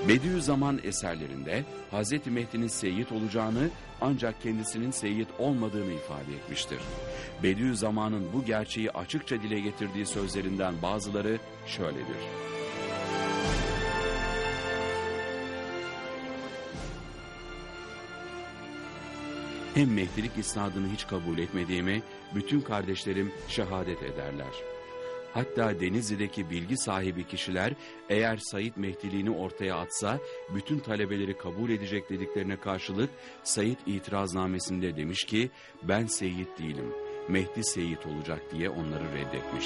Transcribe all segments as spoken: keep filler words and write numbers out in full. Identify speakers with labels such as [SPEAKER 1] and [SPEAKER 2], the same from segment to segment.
[SPEAKER 1] Bediüzzaman eserlerinde Hazreti Mehdi'nin seyyid olacağını ancak kendisinin seyyid olmadığını ifade etmiştir. Bediüzzaman'ın bu gerçeği açıkça dile getirdiği sözlerinden bazıları şöyledir. Hem Mehdilik isnadını hiç kabul etmediğimi bütün kardeşlerim şehadet ederler. Hatta Denizli'deki bilgi sahibi kişiler eğer Said Mehdiliğini ortaya atsa bütün talebeleri kabul edecek dediklerine karşılık Said itiraznamesinde demiş ki ben seyyid değilim, Mehdi seyyid olacak diye onları reddetmiş.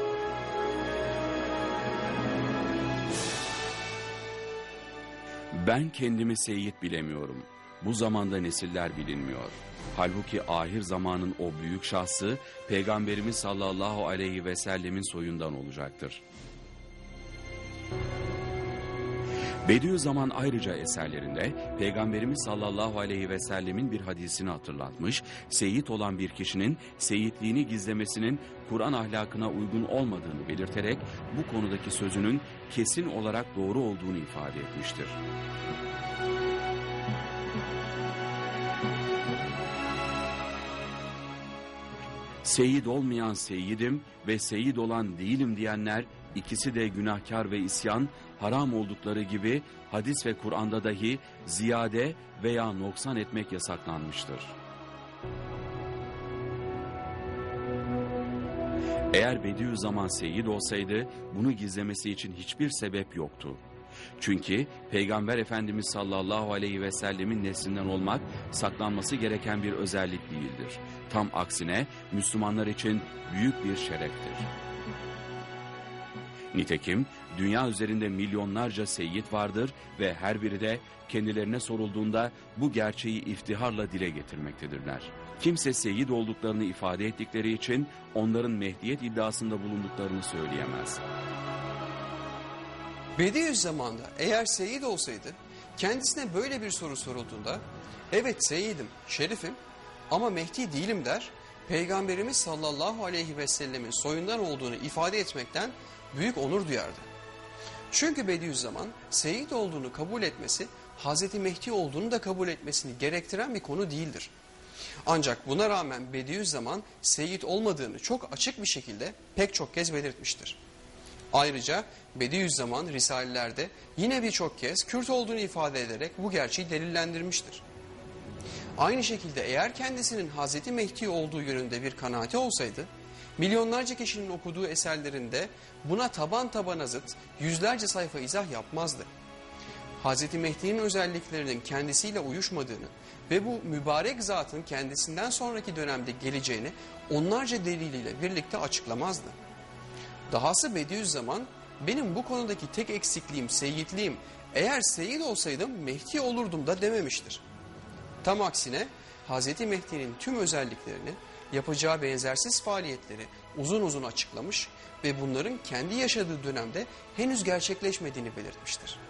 [SPEAKER 1] Ben kendimi seyyid bilemiyorum. Bu zamanda nesiller bilinmiyor. Halbuki ahir zamanın o büyük şahsı Peygamberimiz sallallahu aleyhi ve sellemin soyundan olacaktır. Bediüzzaman ayrıca eserlerinde Peygamberimiz sallallahu aleyhi ve sellemin bir hadisini hatırlatmış, seyyid olan bir kişinin seyyidliğini gizlemesinin Kur'an ahlakına uygun olmadığını belirterek bu konudaki sözünün kesin olarak doğru olduğunu ifade etmiştir. Seyyid olmayan seyyidim ve seyyid olan değilim diyenler ikisi de günahkar ve isyan, haram oldukları gibi hadis ve Kur'an'da dahi ziyade veya noksan etmek yasaklanmıştır. Eğer Bediüzzaman seyyid olsaydı bunu gizlemesi için hiçbir sebep yoktu. Çünkü Peygamber Efendimiz sallallahu aleyhi ve sellemin neslinden olmak saklanması gereken bir özellik değildir. Tam aksine Müslümanlar için büyük bir şereftir. Nitekim dünya üzerinde milyonlarca seyyid vardır ve her biri de kendilerine sorulduğunda bu gerçeği iftiharla dile getirmektedirler. Kimse seyyid olduklarını ifade ettikleri için onların Mehdiyet iddiasında bulunduklarını söyleyemez.
[SPEAKER 2] Bediüzzaman'da eğer seyyid olsaydı kendisine böyle bir soru sorulduğunda evet seyyidim, şerifim ama Mehdi değilim der, Peygamberimiz sallallahu aleyhi ve sellemin soyundan olduğunu ifade etmekten büyük onur duyardı. Çünkü Bediüzzaman seyyid olduğunu kabul etmesi Hazreti Mehdi olduğunu da kabul etmesini gerektiren bir konu değildir. Ancak buna rağmen Bediüzzaman seyyid olmadığını çok açık bir şekilde pek çok kez belirtmiştir. Ayrıca Bediüzzaman Risalelerde yine birçok kez Kürt olduğunu ifade ederek bu gerçeği delillendirmiştir. Aynı şekilde eğer kendisinin Hazreti Mehdi olduğu yönünde bir kanaati olsaydı, milyonlarca kişinin okuduğu eserlerinde buna taban tabana zıt yüzlerce sayfa izah yapmazdı. Hazreti Mehdi'nin özelliklerinin kendisiyle uyuşmadığını ve bu mübarek zatın kendisinden sonraki dönemde geleceğini onlarca deliliyle birlikte açıklamazdı. Dahası Bediüzzaman benim bu konudaki tek eksikliğim seyyidliğim, eğer seyyid olsaydım Mehdi olurdum da dememiştir. Tam aksine Hazreti Mehdi'nin tüm özelliklerini, yapacağı benzersiz faaliyetleri uzun uzun açıklamış ve bunların kendi yaşadığı dönemde henüz gerçekleşmediğini belirtmiştir.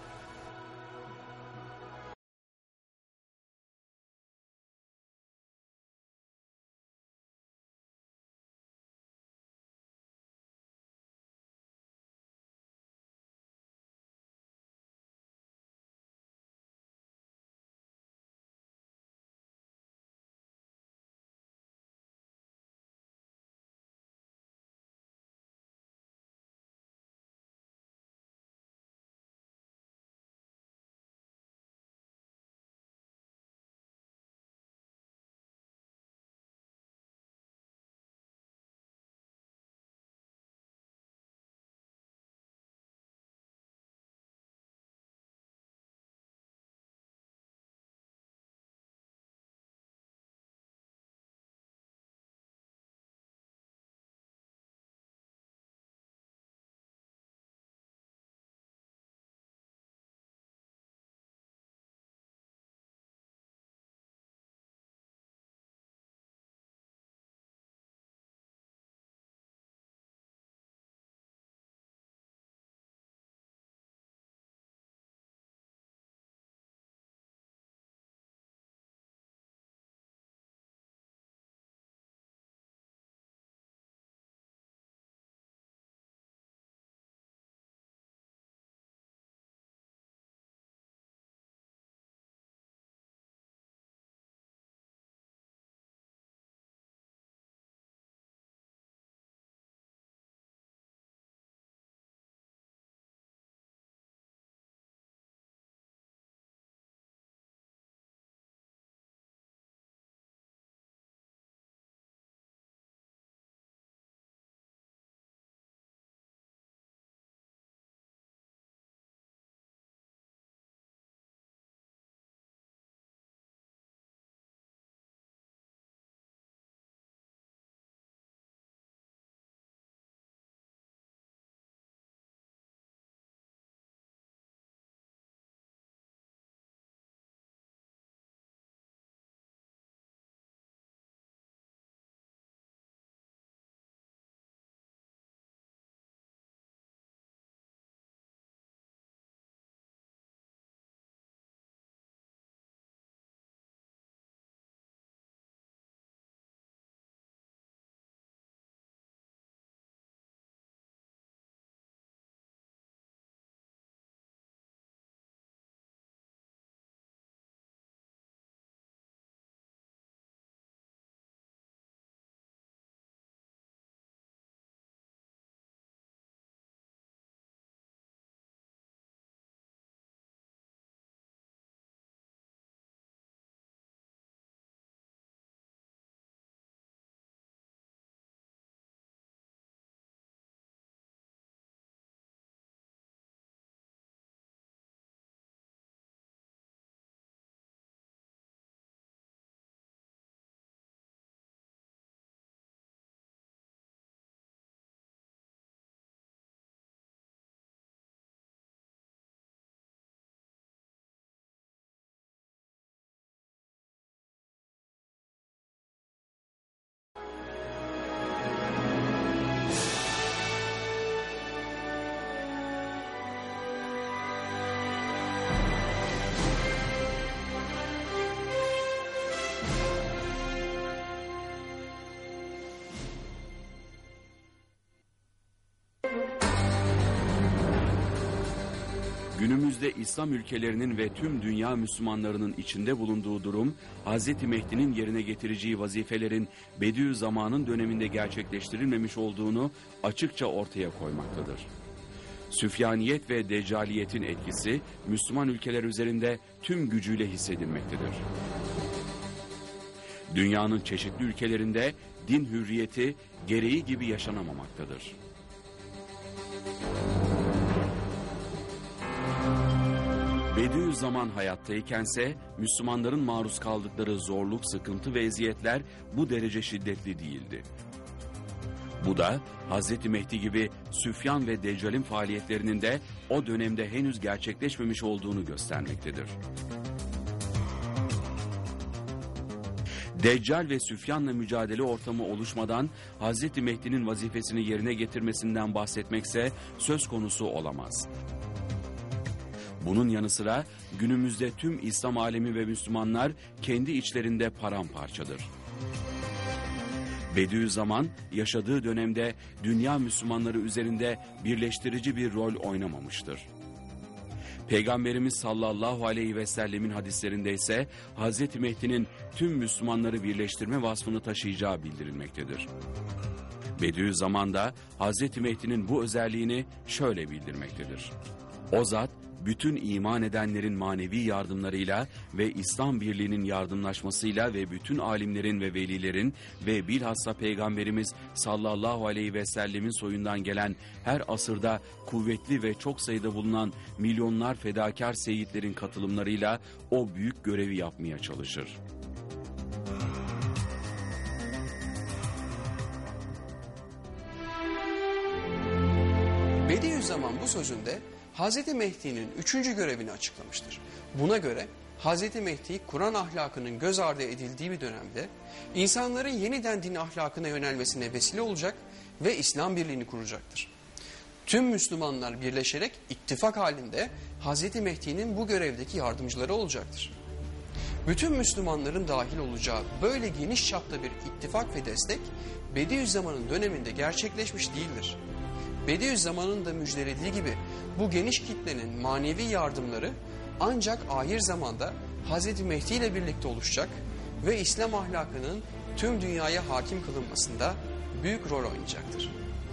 [SPEAKER 1] Günümüzde İslam ülkelerinin ve tüm dünya Müslümanlarının içinde bulunduğu durum, Hazreti Mehdi'nin yerine getireceği vazifelerin Bediüzzaman'ın döneminde gerçekleştirilmemiş olduğunu açıkça ortaya koymaktadır. Süfyaniyet ve Deccaliyetin etkisi Müslüman ülkeler üzerinde tüm gücüyle hissedilmektedir. Dünyanın çeşitli ülkelerinde din hürriyeti gereği gibi yaşanamamaktadır. Bediüzzaman hayattaykense Müslümanların maruz kaldıkları zorluk, sıkıntı ve eziyetler bu derece şiddetli değildi. Bu da Hazreti Mehdi gibi Süfyan ve Deccal'in faaliyetlerinin de o dönemde henüz gerçekleşmemiş olduğunu göstermektedir. Deccal ve Süfyan'la mücadele ortamı oluşmadan Hazreti Mehdi'nin vazifesini yerine getirmesinden bahsetmekse söz konusu olamaz. Bunun yanı sıra günümüzde tüm İslam alemi ve Müslümanlar kendi içlerinde paramparçadır. Bediüzzaman yaşadığı dönemde dünya Müslümanları üzerinde birleştirici bir rol oynamamıştır. Peygamberimiz sallallahu aleyhi ve sellemin hadislerinde ise Hazreti Mehdi'nin tüm Müslümanları birleştirme vasfını taşıyacağı bildirilmektedir. Bediüzzaman da Hazreti Mehdi'nin bu özelliğini şöyle bildirmektedir. O zat, bütün iman edenlerin manevi yardımlarıyla ve İslam birliğinin yardımlaşmasıyla ve bütün alimlerin ve velilerin ve bilhassa Peygamberimiz sallallahu aleyhi ve sellemin soyundan gelen her asırda kuvvetli ve çok sayıda bulunan milyonlar fedakar seyitlerin katılımlarıyla o büyük görevi yapmaya çalışır.
[SPEAKER 2] Bediüzzaman bu sözünde Hazreti Mehdi'nin üçüncü görevini açıklamıştır. Buna göre Hazreti Mehdi Kur'an ahlakının göz ardı edildiği bir dönemde insanların yeniden din ahlakına yönelmesine vesile olacak ve İslam birliğini kuracaktır. Tüm Müslümanlar birleşerek ittifak halinde Hazreti Mehdi'nin bu görevdeki yardımcıları olacaktır. Bütün Müslümanların dahil olacağı böyle geniş çapta bir ittifak ve destek Bediüzzaman'ın döneminde gerçekleşmiş değildir. Bediüzzaman'ın da müjdelediği gibi bu geniş kitlenin manevi yardımları ancak ahir zamanda Hazreti Mehdi ile birlikte oluşacak ve İslam ahlakının tüm dünyaya hakim kılınmasında büyük rol oynayacaktır.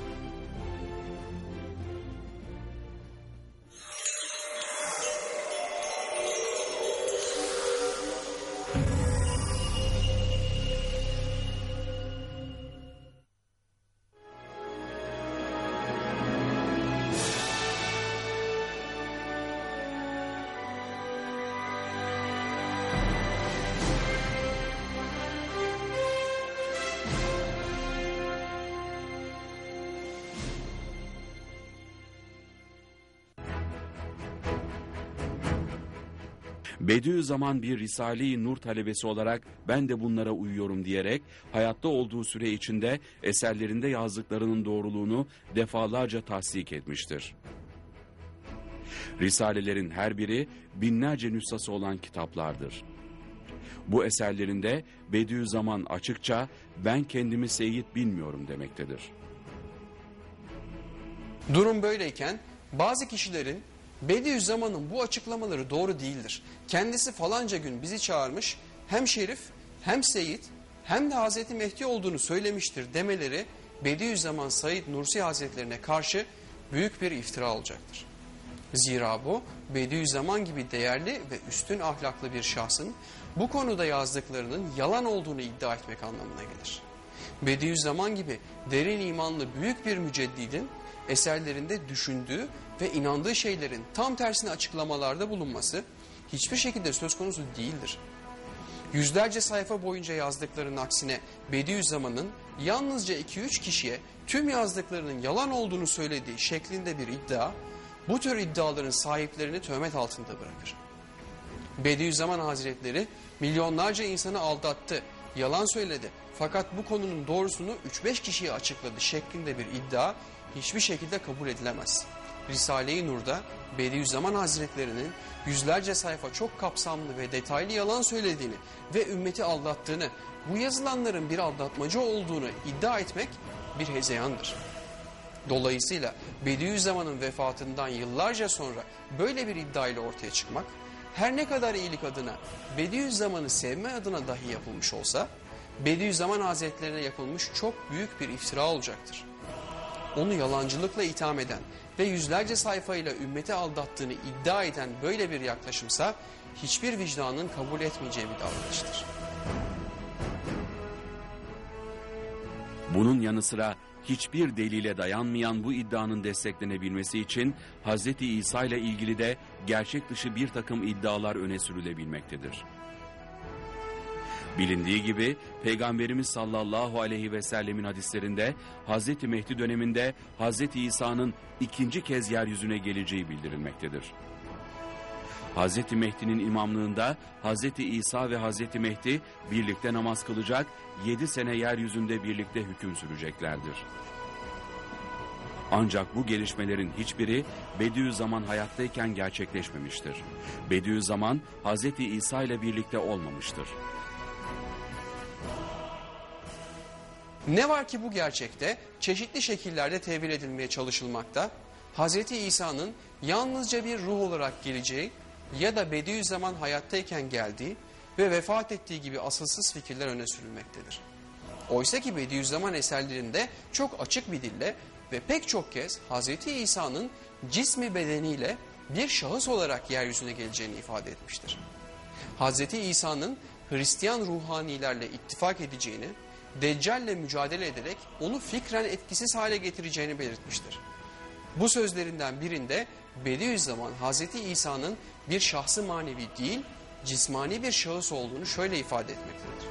[SPEAKER 1] Bediüzzaman bir Risale-i Nur talebesi olarak ben de bunlara uyuyorum diyerek hayatta olduğu süre içinde eserlerinde yazdıklarının doğruluğunu defalarca tasdik etmiştir. Risalelerin her biri binlerce nüshası olan kitaplardır. Bu eserlerinde Bediüzzaman açıkça ben kendimi seyyid bilmiyorum demektedir.
[SPEAKER 2] Durum böyleyken bazı kişilerin Bediüzzaman'ın bu açıklamaları doğru değildir. Kendisi falanca gün bizi çağırmış, hem şerif, hem seyit, hem de Hazreti Mehdi olduğunu söylemiştir demeleri Bediüzzaman Said Nursi Hazretlerine karşı büyük bir iftira olacaktır. Zira bu Bediüzzaman gibi değerli ve üstün ahlaklı bir şahsın bu konuda yazdıklarının yalan olduğunu iddia etmek anlamına gelir. Bediüzzaman gibi derin imanlı büyük bir müceddidin eserlerinde düşündüğü ve inandığı şeylerin tam tersine açıklamalarda bulunması hiçbir şekilde söz konusu değildir. Yüzlerce sayfa boyunca yazdıklarının aksine Bediüzzaman'ın yalnızca iki üç kişiye tüm yazdıklarının yalan olduğunu söylediği şeklinde bir iddia, bu tür iddiaların sahiplerini töhmet altında bırakır. Bediüzzaman Hazretleri milyonlarca insanı aldattı, yalan söyledi fakat bu konunun doğrusunu üç beş kişiye açıkladı şeklinde bir iddia hiçbir şekilde kabul edilemez. Risale-i Nur'da Bediüzzaman Hazretleri'nin yüzlerce sayfa çok kapsamlı ve detaylı yalan söylediğini ve ümmeti aldattığını, bu yazılanların bir aldatmaca olduğunu iddia etmek bir hezeyandır. Dolayısıyla Bediüzzaman'ın vefatından yıllarca sonra böyle bir iddia ile ortaya çıkmak, her ne kadar iyilik adına, Bediüzzaman'ı sevme adına dahi yapılmış olsa, Bediüzzaman Hazretlerine yapılmış çok büyük bir iftira olacaktır. Onu yalancılıkla itham eden ve yüzlerce sayfayla ümmeti aldattığını iddia eden böyle bir yaklaşımsa, hiçbir vicdanın kabul etmeyeceği bir davranıştır.
[SPEAKER 1] Bunun yanı sıra hiçbir delile dayanmayan bu iddianın desteklenebilmesi için Hz. İsa ile ilgili de gerçek dışı bir takım iddialar öne sürülebilmektedir. Bilindiği gibi Peygamberimiz sallallahu aleyhi ve sellemin hadislerinde Hz. Mehdi döneminde Hz. İsa'nın ikinci kez yeryüzüne geleceği bildirilmektedir. Hz. Mehdi'nin imamlığında Hz. İsa ve Hz. Mehdi birlikte namaz kılacak, yedi sene yeryüzünde birlikte hüküm süreceklerdir. Ancak bu gelişmelerin hiçbiri Bediüzzaman hayattayken gerçekleşmemiştir. Bediüzzaman Hz. İsa ile birlikte olmamıştır.
[SPEAKER 2] Ne var ki bu gerçekte çeşitli şekillerde tevil edilmeye çalışılmakta, Hz. İsa'nın yalnızca bir ruh olarak geleceği ya da Bediüzzaman hayattayken geldiği ve vefat ettiği gibi asılsız fikirler öne sürülmektedir. Oysa ki Bediüzzaman eserlerinde çok açık bir dille ve pek çok kez Hz. İsa'nın cismi bedeniyle bir şahıs olarak yeryüzüne geleceğini ifade etmiştir. Hz. İsa'nın Hristiyan ruhanilerle ittifak edeceğini, Deccal'le mücadele ederek onu fikren etkisiz hale getireceğini belirtmiştir. Bu sözlerinden birinde Bediüzzaman Hz. İsa'nın bir şahsı manevi değil, cismani bir şahıs olduğunu şöyle ifade etmektedir.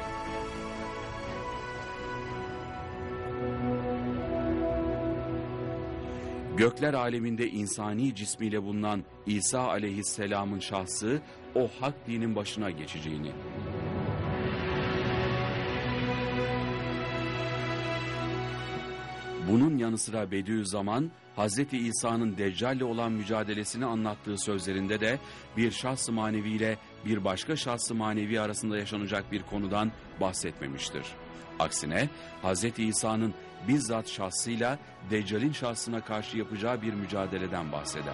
[SPEAKER 1] Gökler aleminde insani cismiyle bulunan İsa aleyhisselamın şahsı o hak dinin başına geçeceğini, bunun yanı sıra Bediüzzaman, Hz. İsa'nın Deccal'le olan mücadelesini anlattığı sözlerinde de bir şahs-ı manevi ile bir başka şahs-ı manevi arasında yaşanacak bir konudan bahsetmemiştir. Aksine Hz. İsa'nın bizzat şahsıyla Deccal'in şahsına karşı yapacağı bir mücadeleden bahseder.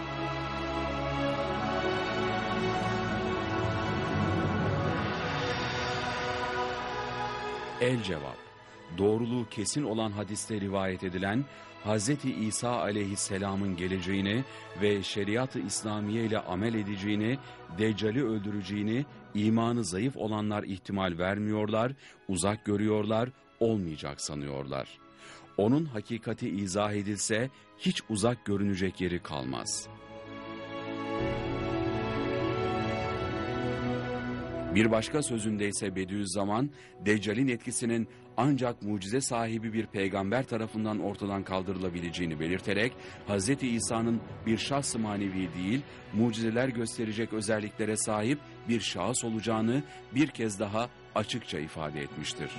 [SPEAKER 1] El cevap, doğruluğu kesin olan hadiste rivayet edilen Hz. İsa aleyhisselamın geleceğini ve şeriat-ı İslamiye ile amel edeceğini, Deccal'i öldüreceğini imanı zayıf olanlar ihtimal vermiyorlar, uzak görüyorlar, olmayacak sanıyorlar. Onun hakikati izah edilse hiç uzak görünecek yeri kalmaz. Bir başka sözünde ise Bediüzzaman, Deccal'in etkisinin ancak mucize sahibi bir peygamber tarafından ortadan kaldırılabileceğini belirterek, Hz. İsa'nın bir şahs-ı manevi değil, mucizeler gösterecek özelliklere sahip bir şahıs olacağını bir kez daha açıkça ifade etmiştir.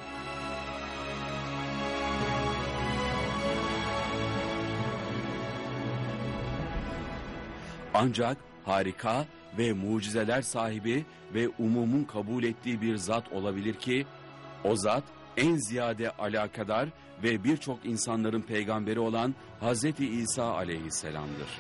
[SPEAKER 1] Ancak harika ve mucizeler sahibi ve umumun kabul ettiği bir zat olabilir ki, o zat en ziyade alakadar ve birçok insanların peygamberi olan Hz. İsa aleyhisselam'dır.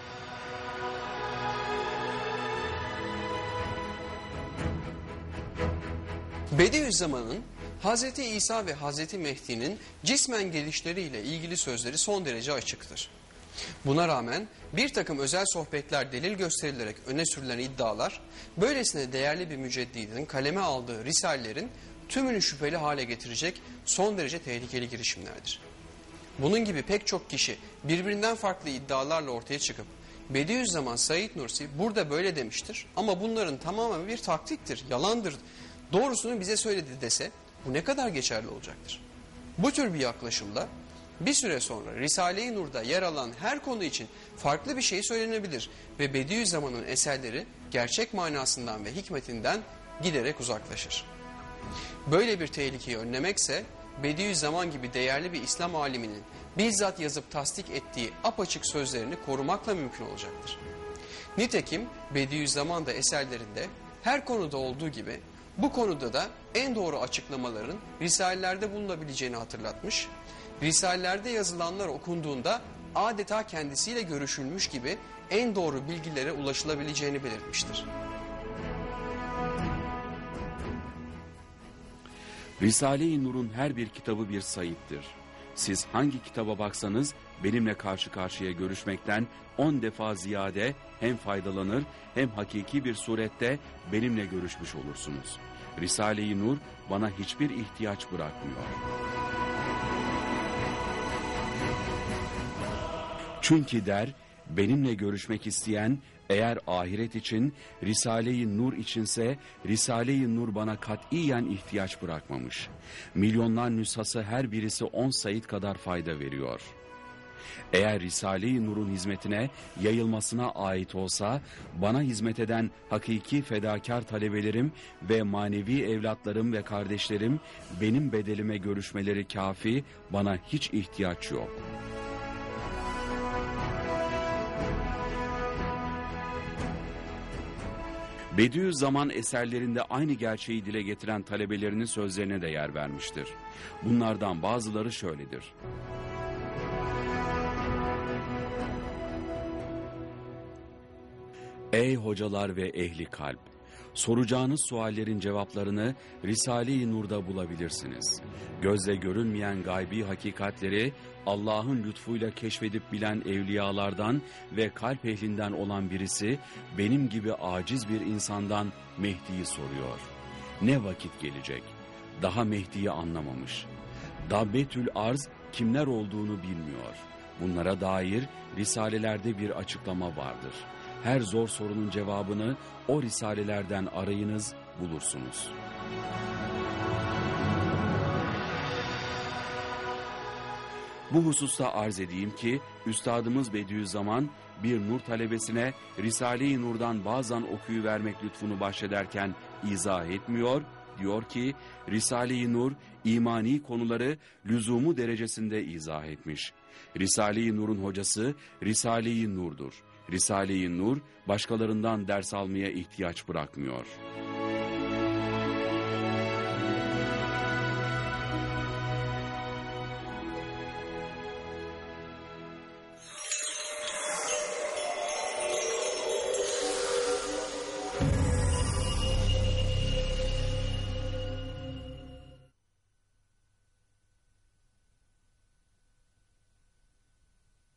[SPEAKER 2] Bediüzzaman'ın Hz. İsa ve Hz. Mehdi'nin cismen gelişleriyle ilgili sözleri son derece açıktır. Buna rağmen bir takım özel sohbetler delil gösterilerek öne sürülen iddialar, böylesine değerli bir müceddidin kaleme aldığı risalelerin tümünü şüpheli hale getirecek son derece tehlikeli girişimlerdir. Bunun gibi pek çok kişi birbirinden farklı iddialarla ortaya çıkıp, Bediüzzaman Said Nursi burada böyle demiştir ama bunların tamamı bir taktiktir, yalandır, doğrusunu bize söyledi dese bu ne kadar geçerli olacaktır? Bu tür bir yaklaşımda bir süre sonra Risale-i Nur'da yer alan her konu için farklı bir şey söylenebilir ve Bediüzzaman'ın eserleri gerçek manasından ve hikmetinden giderek uzaklaşır. Böyle bir tehlikeyi önlemekse Bediüzzaman gibi değerli bir İslam aliminin bizzat yazıp tasdik ettiği apaçık sözlerini korumakla mümkün olacaktır. Nitekim Bediüzzaman da eserlerinde her konuda olduğu gibi Bu konuda da en doğru açıklamaların Risalelerde bulunabileceğini hatırlatmış. Risalelerde yazılanlar okunduğunda adeta kendisiyle görüşülmüş gibi en doğru bilgilere ulaşılabileceğini belirtmiştir.
[SPEAKER 1] Risale-i Nur'un her bir kitabı bir sayittir. Siz hangi kitaba baksanız benimle karşı karşıya görüşmekten on defa ziyade hem faydalanır hem hakiki bir surette benimle görüşmüş olursunuz. Risale-i Nur bana hiçbir ihtiyaç bırakmıyor. Çünkü der, benimle görüşmek isteyen eğer ahiret için, Risale-i Nur içinse Risale-i Nur bana katiyen ihtiyaç bırakmamış. Milyonlar nüshası her birisi on sayit kadar fayda veriyor. Eğer Risale-i Nur'un hizmetine, yayılmasına ait olsa, bana hizmet eden hakiki fedakar talebelerim ve manevi evlatlarım ve kardeşlerim, benim bedelime görüşmeleri kafi, bana hiç ihtiyaç yok. Bediüzzaman eserlerinde aynı gerçeği dile getiren talebelerinin sözlerine de yer vermiştir. Bunlardan bazıları şöyledir. Ey hocalar ve ehli kalp! Soracağınız suallerin cevaplarını Risale-i Nur'da bulabilirsiniz. Gözle görünmeyen gaybi hakikatleri Allah'ın lütfuyla keşfedip bilen evliyalardan ve kalp ehlinden olan birisi benim gibi aciz bir insandan Mehdi'yi soruyor. Ne vakit gelecek? Daha Mehdi'yi anlamamış. Dabbetül Arz kimler olduğunu bilmiyor. Bunlara dair risalelerde bir açıklama vardır. Her zor sorunun cevabını o risalelerden arayınız, bulursunuz. Bu hususta arz edeyim ki, Üstadımız Bediüzzaman bir nur talebesine Risale-i Nur'dan bazen okuyuvermek lütfunu bahşederken izah etmiyor, diyor ki, Risale-i Nur imani konuları lüzumu derecesinde izah etmiş. Risale-i Nur'un hocası Risale-i Nur'dur. Risale-i Nur başkalarından ders almaya ihtiyaç bırakmıyor.